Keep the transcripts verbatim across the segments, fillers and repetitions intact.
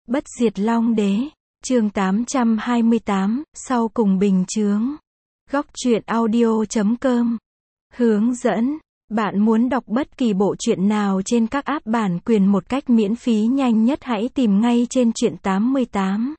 Bất diệt Long Đế, chương tám trăm hai mươi tám, sau cùng bình chướng. Góc truyện audio chấm com. Hướng dẫn, bạn muốn đọc bất kỳ bộ truyện nào trên các app bản quyền một cách miễn phí nhanh nhất hãy tìm ngay trên truyện tám mươi tám.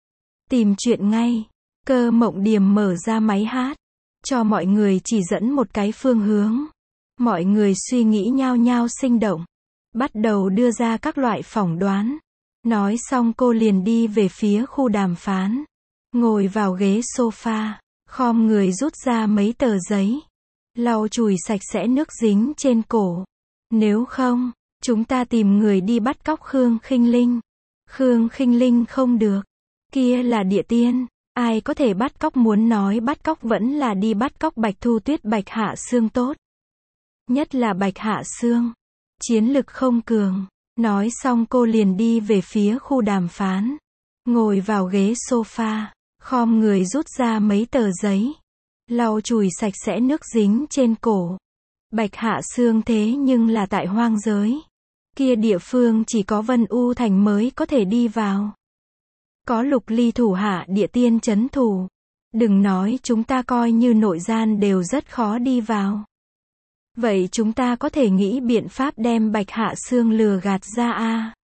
Tìm truyện ngay. Cơ Mộng Điềm mở ra máy hát, cho mọi người chỉ dẫn một cái phương hướng. Mọi người suy nghĩ nhao nhao sinh động, bắt đầu đưa ra các loại phỏng đoán. Nói xong cô liền đi về phía khu đàm phán. Ngồi vào ghế sofa, khom người rút ra mấy tờ giấy. Lau chùi sạch sẽ nước dính trên cổ. Nếu không, chúng ta tìm người đi bắt cóc Khương Khinh Linh. Khương Khinh Linh không được. Kia là địa tiên. Ai có thể bắt cóc, muốn nói bắt cóc vẫn là đi bắt cóc Bạch Thu Tuyết Bạch Hạ Sương tốt. Nhất là Bạch Hạ Sương. Chiến lực không cường. Nói xong cô liền đi về phía khu đàm phán. Ngồi vào ghế sofa, khom người rút ra mấy tờ giấy. Lau chùi sạch sẽ nước dính trên cổ. Bạch Hạ Sương thế nhưng là tại hoang giới. Kia địa phương chỉ có Vân U Thành mới có thể đi vào. Có Lục Ly thủ hạ địa tiên trấn thủ. Đừng nói chúng ta coi như nội gian đều rất khó đi vào. Vậy chúng ta có thể nghĩ biện pháp đem Bạch Hạ Sương lừa gạt ra a.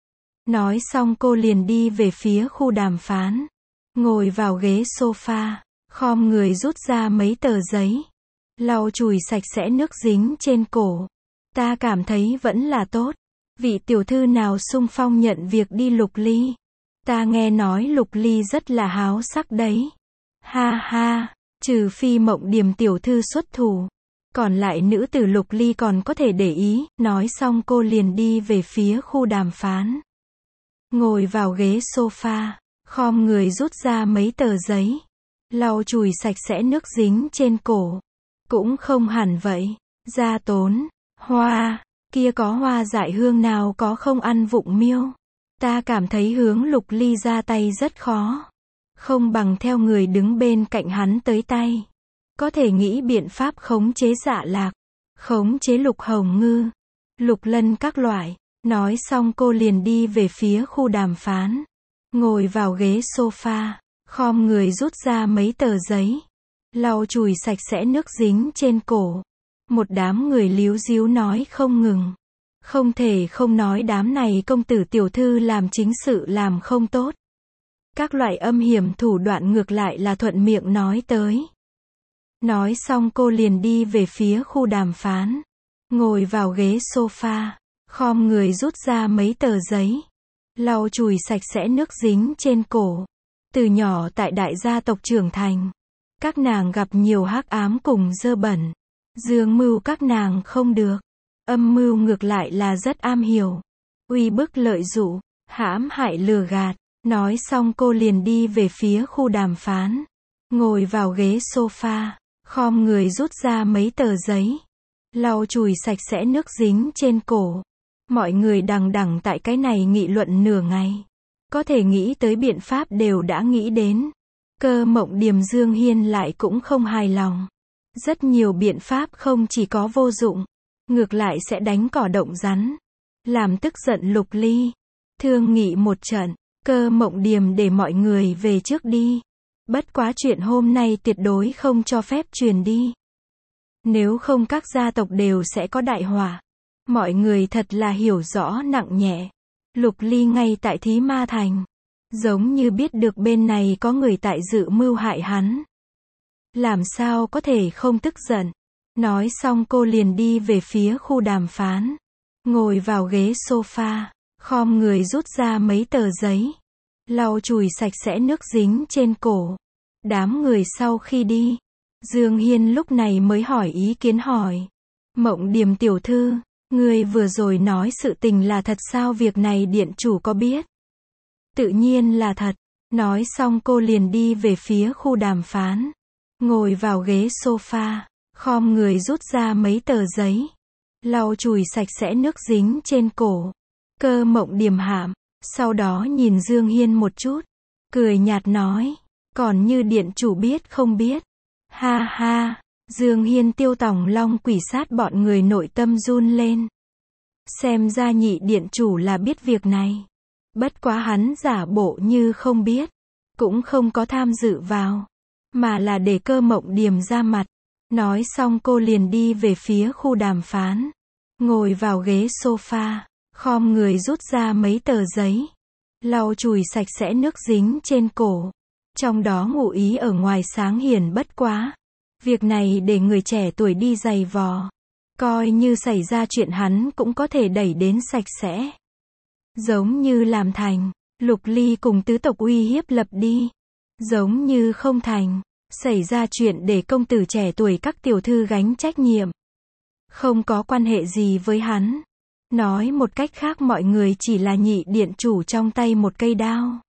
Nói xong cô liền đi về phía khu đàm phán. Ngồi vào ghế sofa, khom người rút ra mấy tờ giấy. Lau chùi sạch sẽ nước dính trên cổ. Ta cảm thấy vẫn là tốt. Vị tiểu thư nào xung phong nhận việc đi Lục Ly. Ta nghe nói Lục Ly rất là háo sắc đấy. Ha ha, trừ phi Mộng Điềm tiểu thư xuất thủ. Còn lại nữ tử Lục Ly còn có thể để ý. Nói xong cô liền đi về phía khu đàm phán. Ngồi vào ghế sofa, khom người rút ra mấy tờ giấy. Lau chùi sạch sẽ nước dính trên cổ. Cũng không hẳn vậy. Gia Tốn, hoa, kia có hoa dại hương nào có không ăn vụng miêu. Ta cảm thấy hướng Lục Ly ra tay rất khó. Không bằng theo người đứng bên cạnh hắn tới tay. Có thể nghĩ biện pháp khống chế Dạ Lạc, khống chế Lục Hồng Ngư, Lục Lân các loại. Nói xong cô liền đi về phía khu đàm phán. Ngồi vào ghế sofa, khom người rút ra mấy tờ giấy. Lau chùi sạch sẽ nước dính trên cổ. Một đám người líu díu nói không ngừng. Không thể không nói đám này công tử tiểu thư làm chính sự làm không tốt. Các loại âm hiểm thủ đoạn ngược lại là thuận miệng nói tới. Nói xong cô liền đi về phía khu đàm phán. Ngồi vào ghế sofa, khom người rút ra mấy tờ giấy. Lau chùi sạch sẽ nước dính trên cổ. Từ nhỏ tại đại gia tộc trưởng thành, các nàng gặp nhiều hắc ám cùng dơ bẩn. Dương mưu các nàng không được. Âm mưu ngược lại là rất am hiểu. Uy bức lợi dụ, hãm hại lừa gạt. Nói xong cô liền đi về phía khu đàm phán. Ngồi vào ghế sofa, khom người rút ra mấy tờ giấy. Lau chùi sạch sẽ nước dính trên cổ. Mọi người đằng đằng tại cái này nghị luận nửa ngày. Có thể nghĩ tới biện pháp đều đã nghĩ đến. Cơ Mộng Điềm Dương Hiên lại cũng không hài lòng. Rất nhiều biện pháp không chỉ có vô dụng, ngược lại sẽ đánh cỏ động rắn. Làm tức giận Lục Ly. Thương nghị một trận, Cơ Mộng Điềm để mọi người về trước đi. Bất quá chuyện hôm nay tuyệt đối không cho phép truyền đi. Nếu không các gia tộc đều sẽ có đại họa. Mọi người thật là hiểu rõ nặng nhẹ. Lục Ly ngay tại Thí Ma Thành. Giống như biết được bên này có người tại dự mưu hại hắn. Làm sao có thể không tức giận. Nói xong cô liền đi về phía khu đàm phán. Ngồi vào ghế sofa, khom người rút ra mấy tờ giấy. Lau chùi sạch sẽ nước dính trên cổ. Đám người sau khi đi, Dương Hiên lúc này mới hỏi ý kiến hỏi. Mộng Điềm tiểu thư, người vừa rồi nói sự tình là thật sao, việc này điện chủ có biết? Tự nhiên là thật. Nói xong cô liền đi về phía khu đàm phán. Ngồi vào ghế sofa, khom người rút ra mấy tờ giấy. Lau chùi sạch sẽ nước dính trên cổ. Cơ Mộng Điềm hạm, sau đó nhìn Dương Hiên một chút. Cười nhạt nói, còn như điện chủ biết không biết. Ha ha, Dương Hiên Tiêu Tòng Long quỷ sát bọn người nội tâm run lên. Xem ra nhị điện chủ là biết việc này. Bất quá hắn giả bộ như không biết, cũng không có tham dự vào, mà là để Cơ Mộng Điềm ra mặt. Nói xong cô liền đi về phía khu đàm phán, ngồi vào ghế sofa, khom người rút ra mấy tờ giấy, lau chùi sạch sẽ nước dính trên cổ. Trong đó ngụ ý ở ngoài sáng hiển bất quá. Việc này để người trẻ tuổi đi giày vò, coi như xảy ra chuyện hắn cũng có thể đẩy đến sạch sẽ. Giống như làm thành, Lục Ly cùng tứ tộc uy hiếp lập đi. Giống như không thành, xảy ra chuyện để công tử trẻ tuổi các tiểu thư gánh trách nhiệm. Không có quan hệ gì với hắn. Nói một cách khác mọi người chỉ là nhị điện chủ trong tay một cây đao.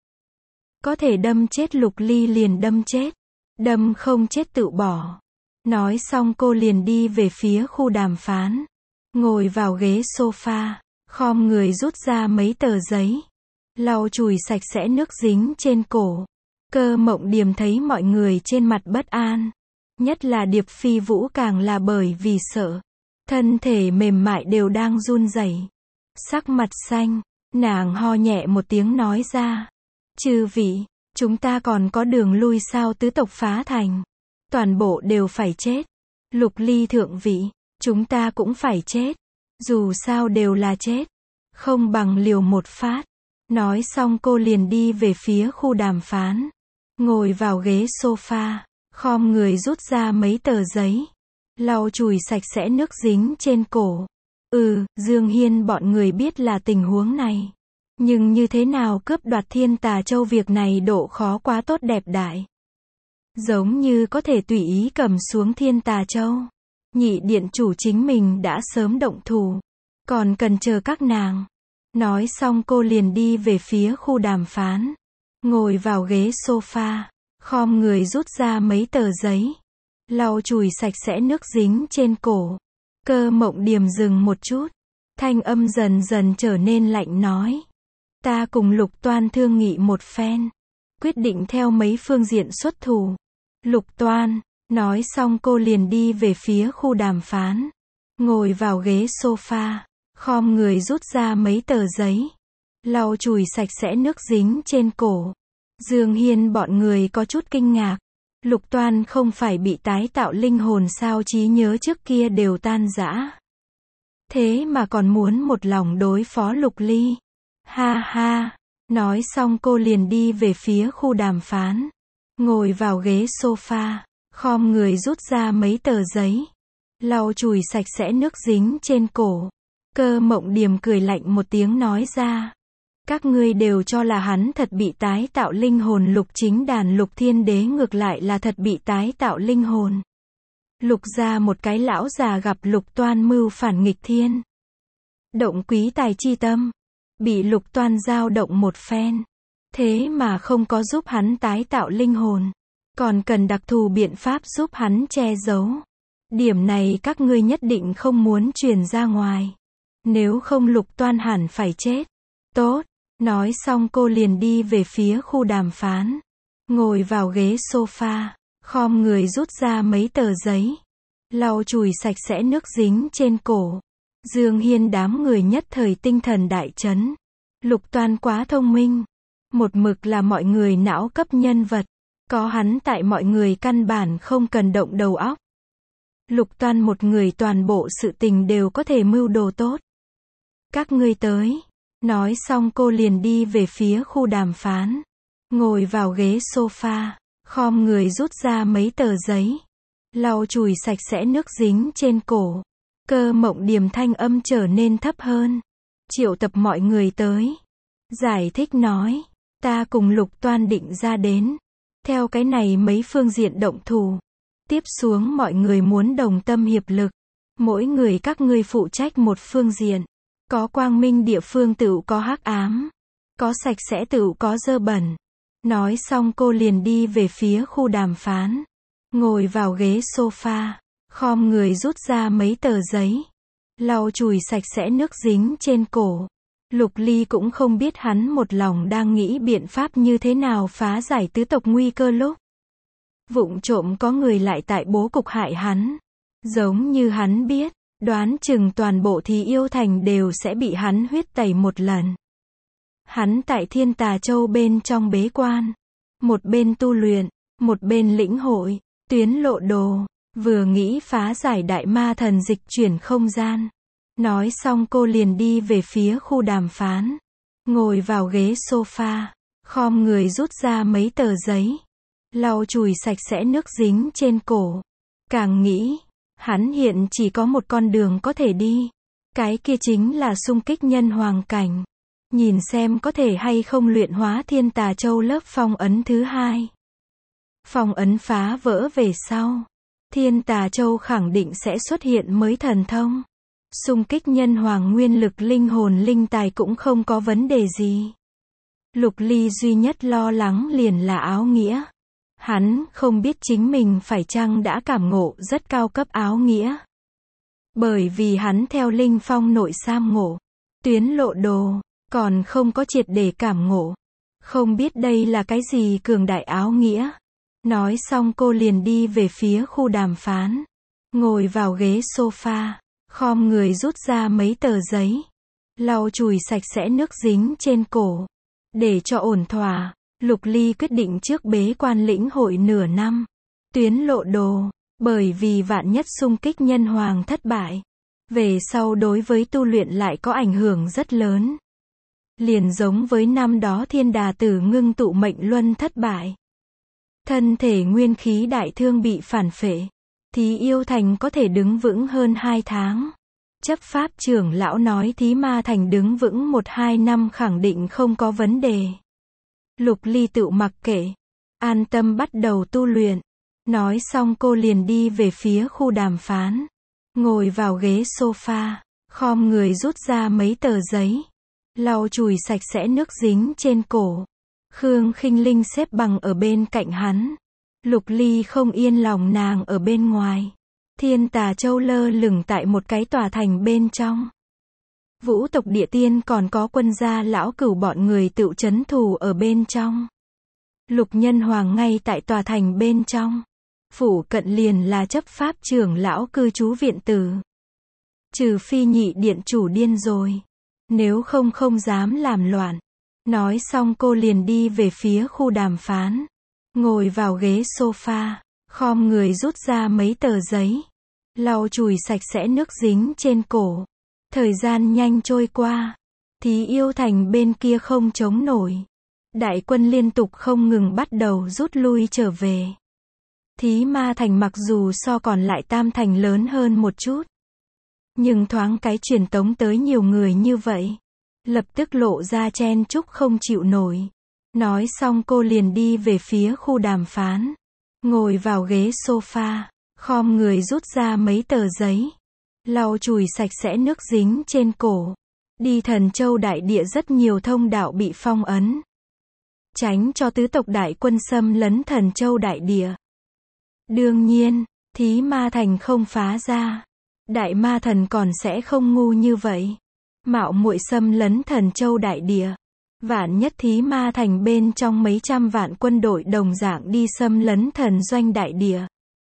Có thể đâm chết Lục Ly liền đâm chết, đâm không chết tự bỏ. Nói xong cô liền đi về phía khu đàm phán, ngồi vào ghế sofa, khom người rút ra mấy tờ giấy, lau chùi sạch sẽ nước dính trên cổ. Cơ Mộng Điềm thấy mọi người trên mặt bất an, nhất là Điệp Phi Vũ càng là bởi vì sợ, thân thể mềm mại đều đang run rẩy, sắc mặt xanh, nàng ho nhẹ một tiếng nói ra, chư vị, chúng ta còn có đường lui sao? Tứ tộc phá thành, toàn bộ đều phải chết. Lục Ly thượng vị, chúng ta cũng phải chết, dù sao đều là chết, không bằng liều một phát. Nói xong cô liền đi về phía khu đàm phán, ngồi vào ghế sofa, khom người rút ra mấy tờ giấy, lau chùi sạch sẽ nước dính trên cổ. Ừ, Dương Hiên bọn người biết là tình huống này, nhưng như thế nào cướp đoạt Thiên Tà Châu, việc này độ khó quá tốt đẹp đại. Giống như có thể tùy ý cầm xuống Thiên Tà Châu. Nhị điện chủ chính mình đã sớm động thủ, còn cần chờ các nàng. Nói xong cô liền đi về phía khu đàm phán, ngồi vào ghế sofa, khom người rút ra mấy tờ giấy, lau chùi sạch sẽ nước dính trên cổ. Cơ Mộng Điềm dừng một chút, thanh âm dần dần trở nên lạnh nói, ta cùng Lục Toan thương nghị một phen, quyết định theo mấy phương diện xuất thủ. Lục Toan. Nói xong cô liền đi về phía khu đàm phán, ngồi vào ghế sofa, khom người rút ra mấy tờ giấy, lau chùi sạch sẽ nước dính trên cổ. Dương Hiên bọn người có chút kinh ngạc, Lục Toan không phải bị tái tạo linh hồn sao? Trí nhớ trước kia đều tan rã, thế mà còn muốn một lòng đối phó Lục Ly. Ha ha. Nói xong cô liền đi về phía khu đàm phán, ngồi vào ghế sofa, khom người rút ra mấy tờ giấy, lau chùi sạch sẽ nước dính trên cổ. Cơ Mộng Điềm cười lạnh một tiếng nói ra, các ngươi đều cho là hắn thật bị tái tạo linh hồn. Lục Chính Đàn Lục Thiên Đế ngược lại là thật bị tái tạo linh hồn. Lục gia một cái lão già gặp Lục Toan mưu phản nghịch thiên, động quý tài chi tâm, bị Lục Toan dao động một phen, thế mà không có giúp hắn tái tạo linh hồn, còn cần đặc thù biện pháp giúp hắn che giấu. Điểm này các ngươi nhất định không muốn truyền ra ngoài, nếu không Lục Toan hẳn phải chết. Tốt. Nói xong cô liền đi về phía khu đàm phán, ngồi vào ghế sofa, khom người rút ra mấy tờ giấy, lau chùi sạch sẽ nước dính trên cổ. Dương Hiên đám người nhất thời tinh thần đại chấn. Lục Toan quá thông minh, một mực là mọi người não cấp nhân vật, có hắn tại mọi người căn bản không cần động đầu óc. Lục Toan một người toàn bộ sự tình đều có thể mưu đồ tốt. Các ngươi tới. Nói xong cô liền đi về phía khu đàm phán, ngồi vào ghế sofa, khom người rút ra mấy tờ giấy, lau chùi sạch sẽ nước dính trên cổ. Cơ Mộng Điềm thanh âm trở nên thấp hơn, triệu tập mọi người tới, giải thích nói, ta cùng Lục Toan định ra đến, theo cái này mấy phương diện động thủ, tiếp xuống mọi người muốn đồng tâm hiệp lực, mỗi người các ngươi phụ trách một phương diện. Có quang minh địa phương tựu có hắc ám, có sạch sẽ tựu có dơ bẩn. Nói xong cô liền đi về phía khu đàm phán, ngồi vào ghế sofa, khom người rút ra mấy tờ giấy, lau chùi sạch sẽ nước dính trên cổ. Lục Ly cũng không biết hắn một lòng đang nghĩ biện pháp như thế nào phá giải tứ tộc nguy cơ lúc vụng trộm có người lại tại bố cục hại hắn. Giống như hắn biết, đoán chừng toàn bộ Thì Yêu Thành đều sẽ bị hắn huyết tẩy một lần. Hắn tại Thiên Tà Châu bên trong bế quan. Một bên tu luyện, một bên lĩnh hội, tuyến lộ đồ, vừa nghĩ phá giải đại ma thần dịch chuyển không gian. Nói xong cô liền đi về phía khu đàm phán. Ngồi vào ghế sofa, khom người rút ra mấy tờ giấy. Lau chùi sạch sẽ nước dính trên cổ. Càng nghĩ, hắn hiện chỉ có một con đường có thể đi. Cái kia chính là xung kích nhân hoàng cảnh. Nhìn xem có thể hay không luyện hóa Thiên Tà Châu lớp phong ấn thứ hai. Phong ấn phá vỡ về sau, Thiên Tà Châu khẳng định sẽ xuất hiện mới thần thông. Xung kích nhân hoàng nguyên lực linh hồn linh tài cũng không có vấn đề gì. Lục Ly duy nhất lo lắng liền là áo nghĩa. Hắn không biết chính mình phải chăng đã cảm ngộ rất cao cấp áo nghĩa. Bởi vì hắn theo linh phong nội sam ngộ, tuyến lộ đồ, còn không có triệt để cảm ngộ. Không biết đây là cái gì cường đại áo nghĩa. Nói xong cô liền đi về phía khu đàm phán. Ngồi vào ghế sofa, khom người rút ra mấy tờ giấy. Lau chùi sạch sẽ nước dính trên cổ. Để cho ổn thỏa, Lục Ly quyết định trước bế quan lĩnh hội nửa năm. Tuyến lộ đồ, bởi vì vạn nhất xung kích nhân hoàng thất bại. Về sau đối với tu luyện lại có ảnh hưởng rất lớn. Liền giống với năm đó Thiên Đà Tử ngưng tụ mệnh luân thất bại. Thân thể nguyên khí đại thương bị phản phệ. Thí Yêu Thành có thể đứng vững hơn hai tháng. Chấp pháp trưởng lão nói Thí Ma Thành đứng vững một hai năm khẳng định không có vấn đề. Lục Ly tự mặc kệ. An tâm bắt đầu tu luyện. Nói xong cô liền đi về phía khu đàm phán. Ngồi vào ghế sofa, khom người rút ra mấy tờ giấy. Lau chùi sạch sẽ nước dính trên cổ. Khương Khinh Linh xếp bằng ở bên cạnh hắn. Lục Ly không yên lòng nàng ở bên ngoài. Thiên Tà Châu lơ lửng tại một cái tòa thành bên trong. Vũ tộc địa tiên còn có quân gia lão cửu bọn người tự trấn thủ ở bên trong. Lục Nhân Hoàng ngay tại tòa thành bên trong. Phủ cận liền là chấp pháp trưởng lão cư trú viện tử. Trừ phi nhị điện chủ điên rồi. Nếu không không dám làm loạn. Nói xong cô liền đi về phía khu đàm phán. Ngồi vào ghế sofa, khom người rút ra mấy tờ giấy. Lau chùi sạch sẽ nước dính trên cổ. Thời gian nhanh trôi qua. Thí Yêu Thành bên kia không chống nổi. Đại quân liên tục không ngừng bắt đầu rút lui trở về. Thí Ma Thành mặc dù so còn lại Tam Thành lớn hơn một chút. Nhưng thoáng cái truyền tống tới nhiều người như vậy. Lập tức lộ ra chen chúc không chịu nổi. Nói xong cô liền đi về phía khu đàm phán. Ngồi vào ghế sofa, khom người rút ra mấy tờ giấy. Lau chùi sạch sẽ nước dính trên cổ. Đi Thần Châu đại địa rất nhiều thông đạo bị phong ấn. Tránh cho tứ tộc đại quân xâm lấn Thần Châu đại địa. Đương nhiên, Thí Ma Thành không phá ra. Đại ma thần còn sẽ không ngu như vậy. Mạo muội xâm lấn Thần Châu đại địa. Vạn nhất Thí Ma Thành bên trong mấy trăm vạn quân đội đồng dạng đi xâm lấn thần doanh đại địa.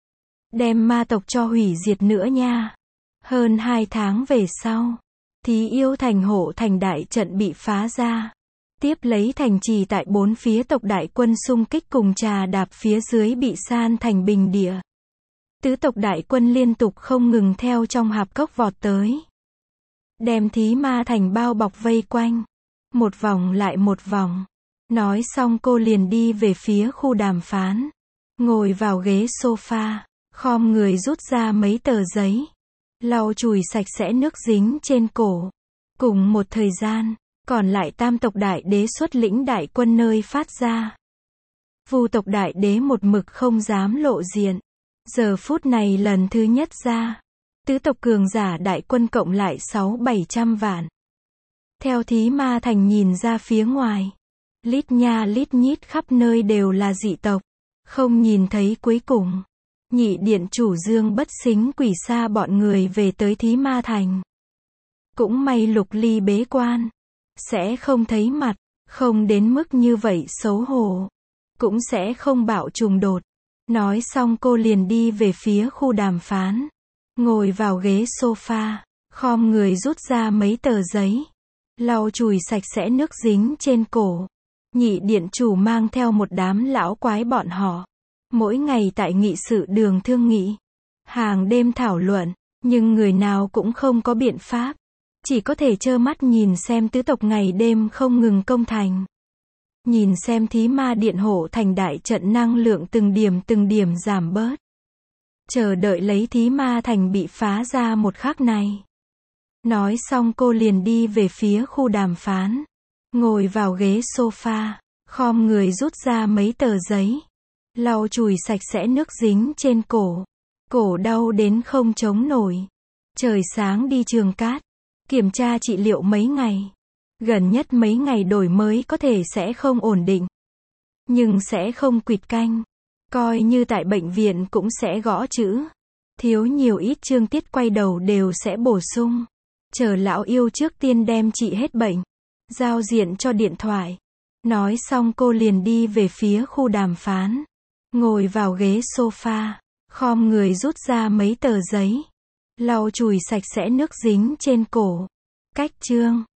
Đem ma tộc cho hủy diệt nữa nha. Hơn hai tháng về sau, Thí Yêu Thành hộ thành đại trận bị phá ra. Tiếp lấy thành trì tại bốn phía tộc đại quân xung kích cùng trà đạp phía dưới bị san thành bình địa. Tứ tộc đại quân liên tục không ngừng theo trong hạp cốc vọt tới. Đem Thí Ma Thành bao bọc vây quanh. Một vòng lại một vòng. Nói xong cô liền đi về phía khu đàm phán. Ngồi vào ghế sofa, khom người rút ra mấy tờ giấy. Lau chùi sạch sẽ nước dính trên cổ. Cùng một thời gian, còn lại Tam tộc đại đế xuất lĩnh đại quân nơi phát ra. Vu tộc đại đế một mực không dám lộ diện. Giờ phút này lần thứ nhất ra. Tứ tộc cường giả đại quân cộng lại sáu bảy trăm vạn. Theo Thí Ma Thành nhìn ra phía ngoài. Lít nha lít nhít khắp nơi đều là dị tộc. Không nhìn thấy cuối cùng. Nhị điện chủ Dương Bất Xính quỷ xa bọn người về tới Thí Ma Thành. Cũng may Lục Ly bế quan. Sẽ không thấy mặt. Không đến mức như vậy xấu hổ. Cũng sẽ không bạo trùng đột. Nói xong cô liền đi về phía khu đàm phán. Ngồi vào ghế sofa, khom người rút ra mấy tờ giấy. lau chùi sạch sẽ nước dính trên cổ. Nhị điện chủ mang theo một đám lão quái bọn họ. Mỗi ngày tại nghị sự đường thương nghị. Hàng đêm thảo luận, nhưng người nào cũng không có biện pháp. Chỉ có thể trơ mắt nhìn xem tứ tộc ngày đêm không ngừng công thành. Nhìn xem thí ma điện hộ thành đại trận năng lượng từng điểm từng điểm giảm bớt. Chờ đợi lấy thí ma thành bị phá ra một khắc này. Nói xong cô liền đi về phía khu đàm phán. Ngồi vào ghế sofa, khom người rút ra mấy tờ giấy. Lau chùi sạch sẽ nước dính trên cổ. Cổ đau đến không chống nổi. Trời sáng đi Trường Cát. Kiểm tra trị liệu mấy ngày. Gần nhất mấy ngày đổi mới có thể sẽ không ổn định. Nhưng sẽ không quỵt canh. Coi như tại bệnh viện cũng sẽ gõ chữ. Thiếu nhiều ít chương tiết quay đầu đều sẽ bổ sung. Chờ lão yêu trước tiên đem trị hết bệnh. Giao diện cho điện thoại. Nói xong cô liền đi về phía khu đàm phán. Ngồi vào ghế sofa. Khom người rút ra mấy tờ giấy. Lau chùi sạch sẽ nước dính trên cổ. Cách chương.